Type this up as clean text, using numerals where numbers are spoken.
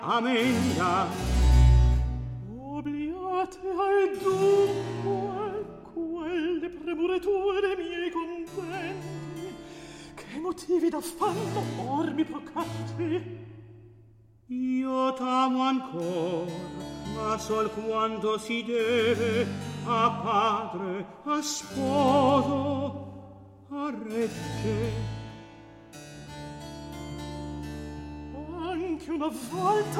Amenda. Obliate al dunque quelle premure tue dei miei contenti, che motivi d'affanno or mi procacci? Io t'amo ancora, ma sol quanto si deve a padre, a sposo, a regge. Anche una volta